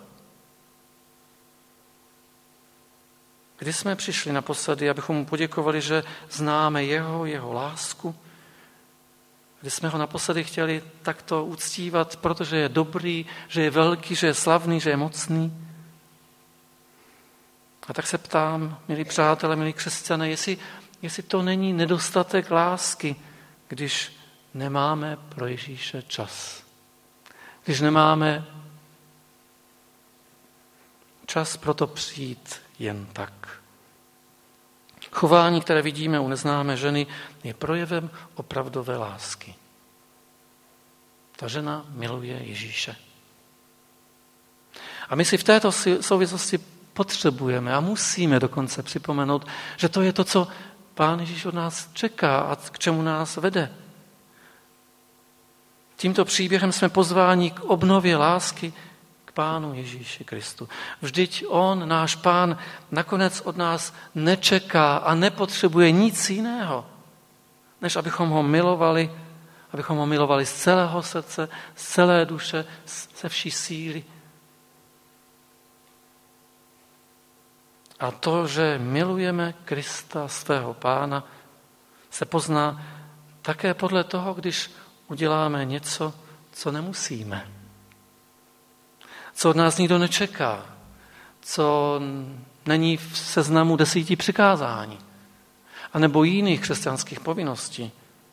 Kdy jsme přišli naposledy, abychom mu poděkovali, že známe jeho lásku? Kdy jsme ho naposledy chtěli takto uctívat, protože je dobrý, že je velký, že je slavný, že je mocný? A tak se ptám, milí přátelé, milí křesťané, jestli to není nedostatek lásky, když nemáme pro Ježíše čas. Když nemáme čas pro to přijít jen tak. Chování, které vidíme u neznámé ženy, je projevem opravdové lásky. Ta žena miluje Ježíše. A my si v této souvislosti potřebujeme a musíme dokonce připomenout, že to je to, co Pán Ježíš od nás čeká a k čemu nás vede. Tímto příběhem jsme pozváni k obnově lásky k Pánu Ježíši Kristu. Vždyť on, náš Pán, nakonec od nás nečeká a nepotřebuje nic jiného, než abychom ho milovali z celého srdce, z celé duše, ze vší síly. A to, že milujeme Krista, svého Pána, se pozná také podle toho, když uděláme něco, co nemusíme, co od nás nikdo nečeká, co není v seznamu 10 přikázání, anebo jiných křesťanských povinností.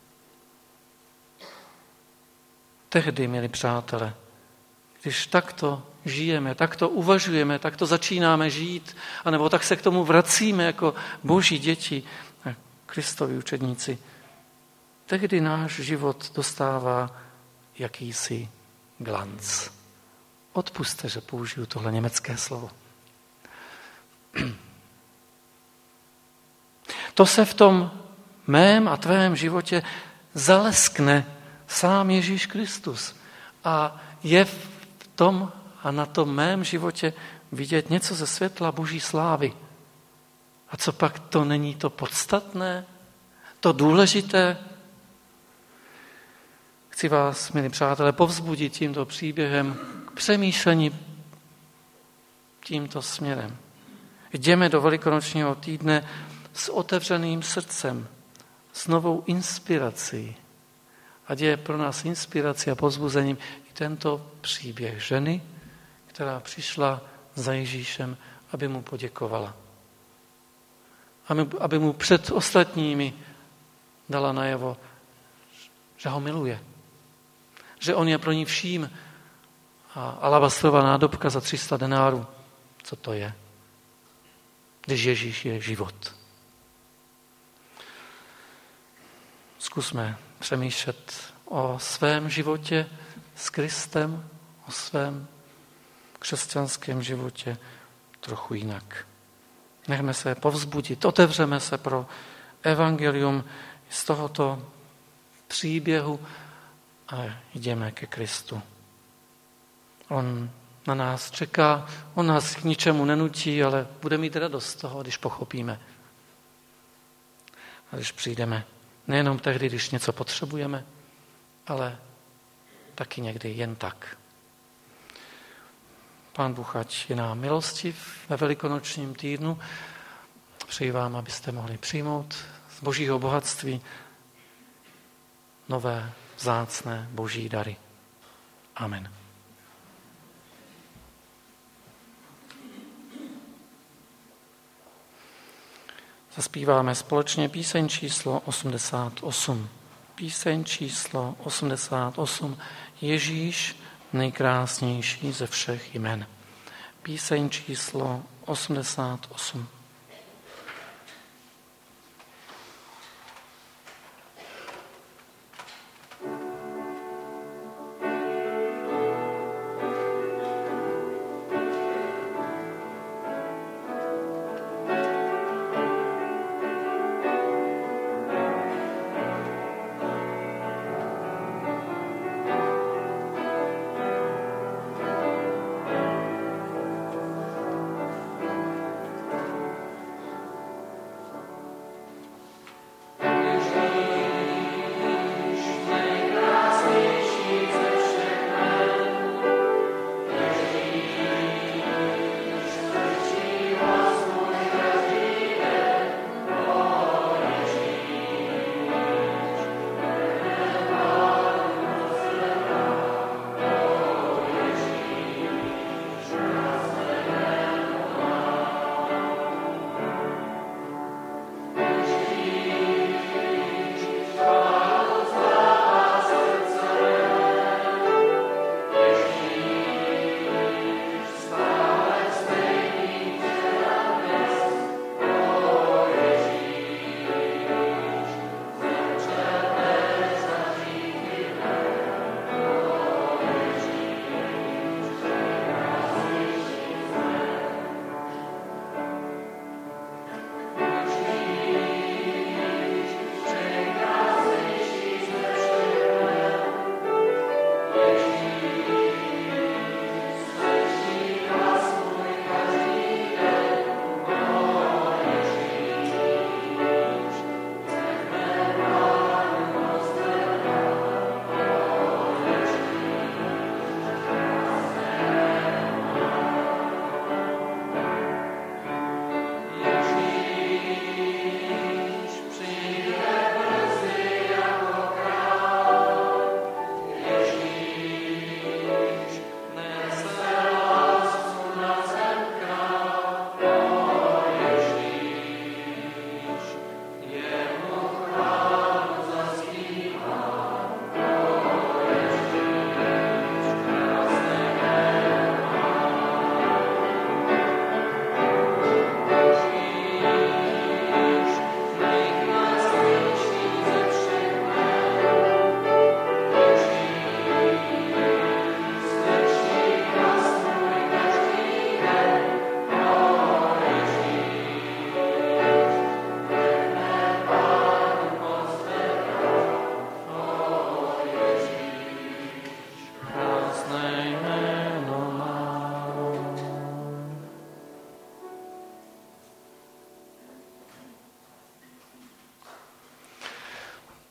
Tehdy, milí přátelé, když takto žijeme, takto uvažujeme, takto začínáme žít, anebo tak se k tomu vracíme jako boží děti, Kristovi učedníci, tehdy náš život dostává jakýsi glanc. Odpusťte, že použiju tohle německé slovo. To se v tom mém a tvém životě zaleskne sám Ježíš Kristus. A je v tom a na tom mém životě vidět něco ze světla boží slávy. A co pak to není to podstatné, to důležité? Chci vás, milí přátelé, povzbudit tímto příběhem k přemýšlení tímto směrem. Jdeme do velikonočního týdne s otevřeným srdcem, s novou inspirací. Ať je pro nás inspirací a povzbuzením i tento příběh ženy, která přišla za Ježíšem, aby mu poděkovala. Aby mu před ostatními dala najevo, že ho miluje. Že on je pro ní vším. A alabastrová nádobka za 300 denárů. Co to je? Když Ježíš je život. Zkusme přemýšlet o svém životě s Kristem, o svém křesťanském životě trochu jinak. Nechme se povzbudit, otevřeme se pro evangelium z tohoto příběhu a jdeme ke Kristu. On na nás čeká, on nás k ničemu nenutí, ale bude mít radost z toho, když pochopíme. A když přijdeme. Nejenom tehdy, když něco potřebujeme, ale taky někdy jen tak. Pán Bůh ať je nám milostiv ve velikonočním týdnu. Přeji vám, abyste mohli přijmout z božího bohatství nové, vzácné boží dary. Amen. Zaspíváme společně píseň číslo 88. Píseň číslo 88. Ježíš, nejkrásnější ze všech jmen. Píseň číslo 88.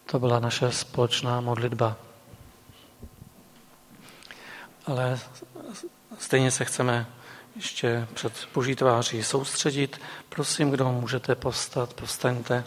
To byla naše společná modlitba. Ale stejně se chceme ještě před Boží tváří soustředit. Prosím, kdo můžete povstat, povstaňte.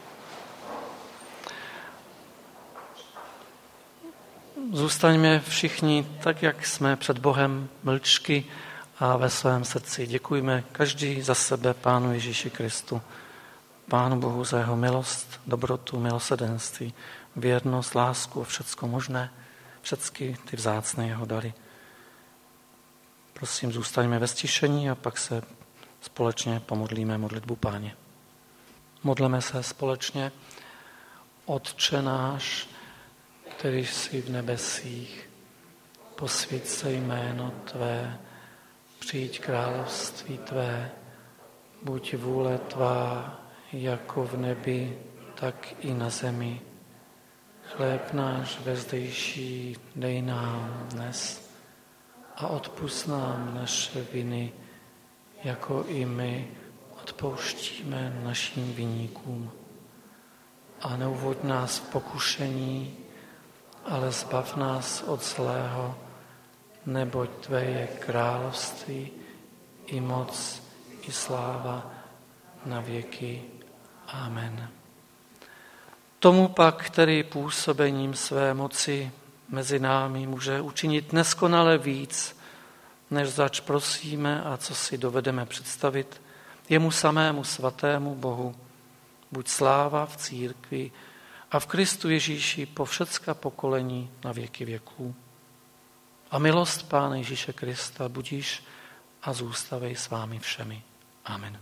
Zůstaňme všichni tak, jak jsme před Bohem, mlčky a ve svém srdci. Děkujme každý za sebe Pánu Ježíši Kristu, Pánu Bohu za jeho milost, dobrotu, milosrdenství, věrnost, lásku a všecko možné, všechny ty vzácné jeho dary. Prosím, zůstaňme ve stišení a pak se společně pomodlíme modlitbu Páně. Modleme se společně. Otče náš, který jsi v nebesích, posvěť se jméno tvé, přijď království tvé, buď vůle tvá, jako v nebi, tak i na zemi. Chléb náš vezdejší dej nám dnes a odpusť nám naše viny, jako i my odpouštíme našim viníkům. A neuvoď nás v pokušení, ale zbav nás od zlého, neboť tvé je království, i moc, i sláva na věky. Amen. Tomu pak, který působením své moci mezi námi může učinit neskonale víc, než zač prosíme a co si dovedeme představit, jemu samému svatému Bohu, buď sláva v církvi a v Kristu Ježíši po všecka pokolení na věky věků. A milost Pána Ježíše Krista budíš a zůstavej s vámi všemi. Amen.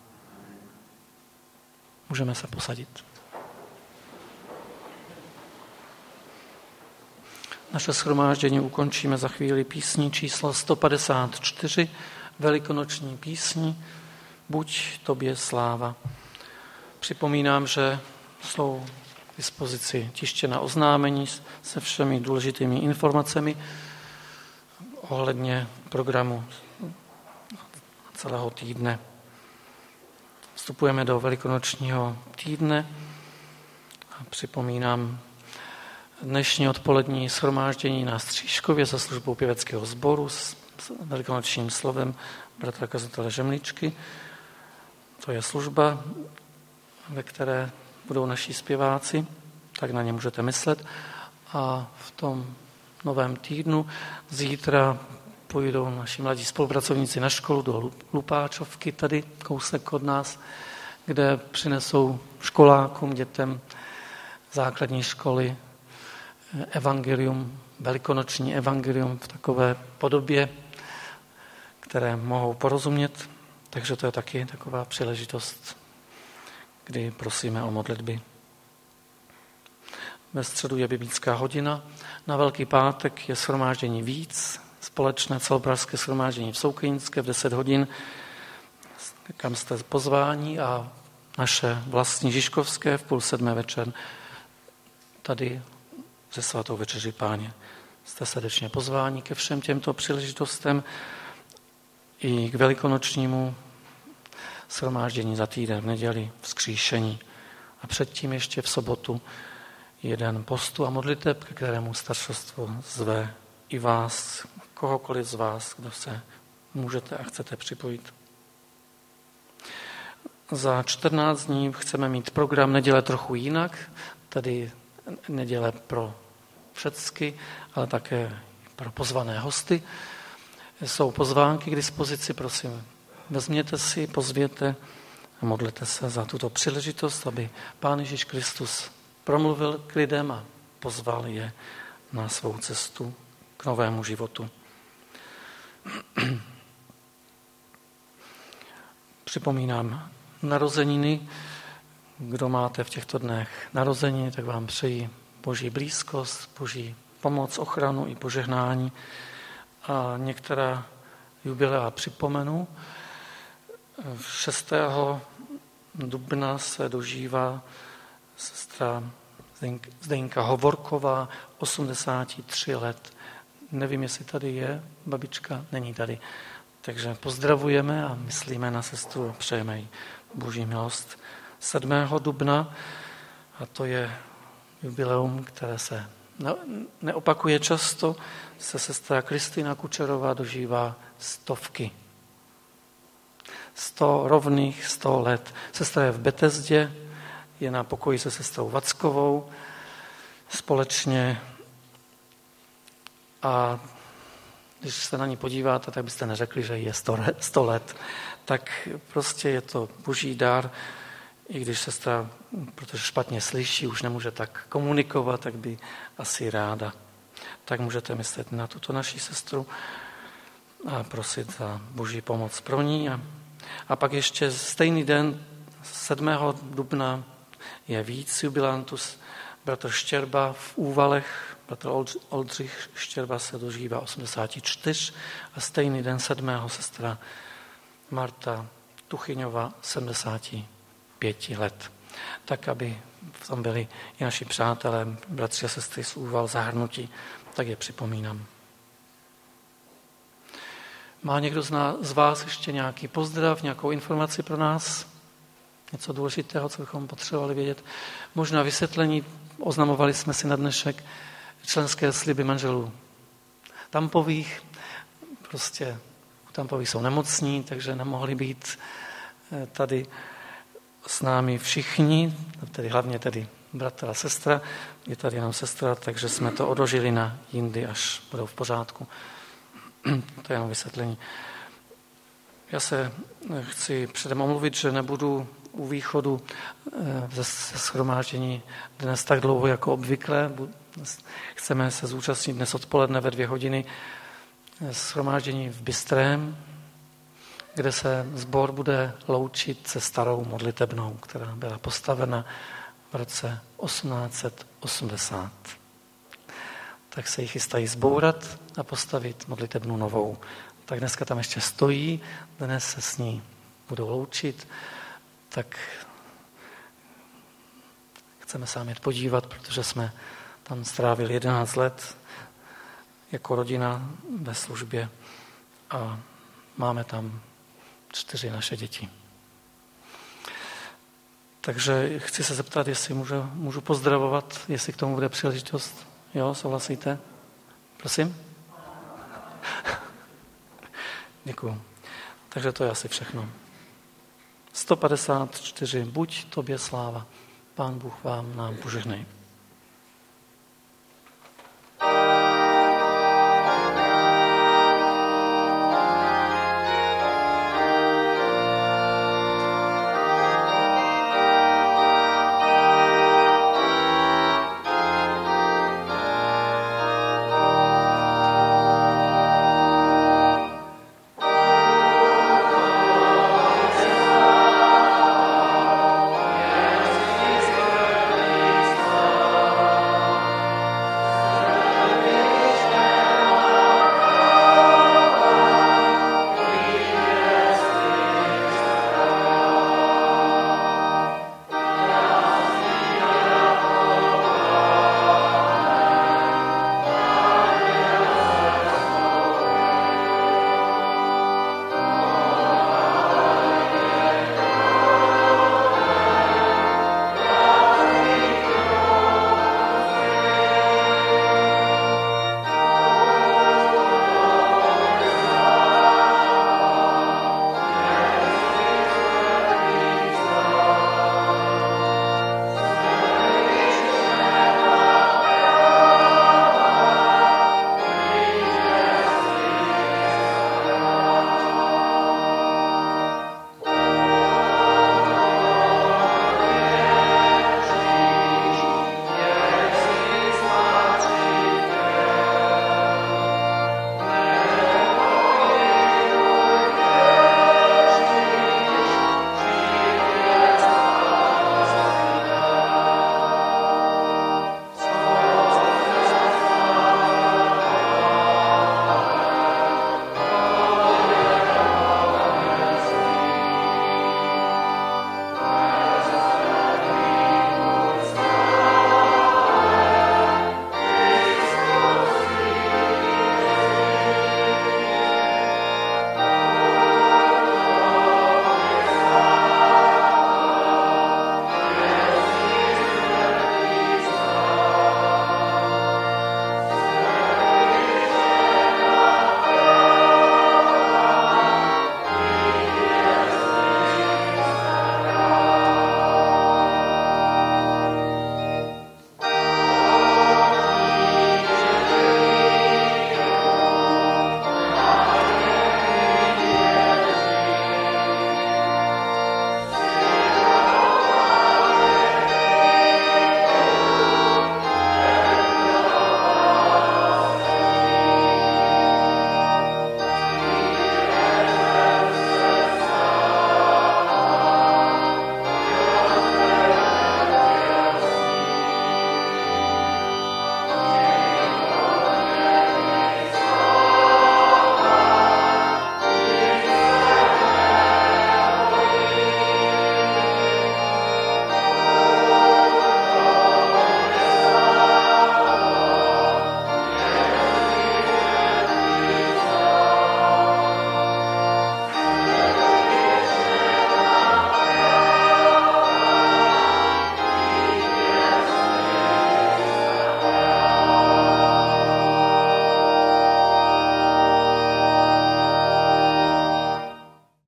Můžeme se posadit. Naše shromáždění ukončíme za chvíli písní číslo 154, velikonoční písní Buď tobě sláva. Připomínám, že jsou k dispozici tištěná oznámení se všemi důležitými informacemi ohledně programu celého týdne. Vstupujeme do velikonočního týdne a připomínám dnešní odpolední shromáždění na Stříškově za službou pěveckého sboru s velikonočním slovem bratra kazatele Žemličky. To je služba, ve které budou naši zpěváci, tak na ně můžete myslet. A v tom novém týdnu zítra půjdou naši mladí spolupracovníci na školu do Lupáčovky, tady kousek od nás, kde přinesou školákům, dětem základní školy evangelium, velikonoční evangelium v takové podobě, které mohou porozumět. Takže to je taky taková příležitost, kdy prosíme o modlitby. Ve středu je biblická hodina, na Velký pátek je shromáždění víc, společné celopražské shromáždění v Soukejnické v 10 hodin, kam jste pozváni, a naše vlastní Žižkovské v 6:30 večer tady ze svatou večeři Páně. Jste srdečně pozváni ke všem těmto příležitostem i k velikonočnímu shromáždění za týden v neděli vzkříšení. A předtím ještě v sobotu jeden postu a modliteb, ke kterému staršostvo zve i vás, kohokoliv z vás, kdo se můžete a chcete připojit. Za 14 dní chceme mít program neděle trochu jinak, tedy neděle pro všecky, ale také pro pozvané hosty. Jsou pozvánky k dispozici, prosím, vezměte si, pozvěte a modlete se za tuto příležitost, aby Pán Ježíš Kristus promluvil k lidem a pozval je na svou cestu k novému životu. Připomínám narozeniny. Kdo máte v těchto dnech narozeniny, tak vám přeji Boží blízkost, Boží pomoc, ochranu i požehnání. A některá jubilea připomenu. 6. dubna se dožívá sestra Zdenka Hovorková, 83 let. Nevím, jestli tady je babička, není tady. Takže pozdravujeme a myslíme na sestru, přejeme jí Boží milost. 7. dubna, a to je jubileum, které se neopakuje často, se sestra Kristýna Kučerová dožívá 100. 100 rovných 100 let. Sestra je v Betezdě, je na pokoji se sestrou Vackovou společně a když se na ní podíváte, tak byste neřekli, že je 100 let. Tak prostě je to boží dar, i když sestra, protože špatně slyší, už nemůže tak komunikovat, tak by asi ráda. Tak můžete myslet na tuto naši sestru a prosit za boží pomoc pro ní. A pak ještě stejný den, 7. dubna, je víc jubilantů. Bratr Štěrba v Úvalech, bratr Oldřich Štěrba se dožívá 84 a stejný den 7. sestra Marta Tuchyňová 75 let. Tak, aby tam byli i naši přátelé, bratři a sestry z Úval zahrnuti, tak je připomínám. Má někdo z vás ještě nějaký pozdrav, nějakou informaci pro nás? Něco důležitého, co bychom potřebovali vědět? Možná vysvětlení, oznamovali jsme si na dnešek členské sliby manželů Tampových. Prostě Tampoví jsou nemocní, takže nemohli být tady s námi všichni, tedy hlavně tedy bratr a sestra. Je tady jenom sestra, takže jsme to odložili na jindy, až budou v pořádku. To je jenom vysvětlení. Já se chci předem omluvit, že nebudu u východu ze shromáždění dnes tak dlouho jako obvykle. Chceme se zúčastnit dnes odpoledne ve 2 hodiny shromáždění v Bystrém, kde se sbor bude loučit se starou modlitebnou, která byla postavena v roce 1880. Tak se ji chystají zbourat a postavit modlitebnu novou. Tak dneska tam ještě stojí, dnes se s ní budou loučit, tak chceme se jet podívat, protože jsme tam strávili 11 let jako rodina ve službě a máme tam 4 naše děti. Takže chci se zeptat, jestli můžu pozdravovat, jestli k tomu bude příležitost. Jo, souhlasíte? Prosím? Děkuju. Takže to je asi všechno. 154. Buď tobě sláva. Pán Bůh vám nám požehnej.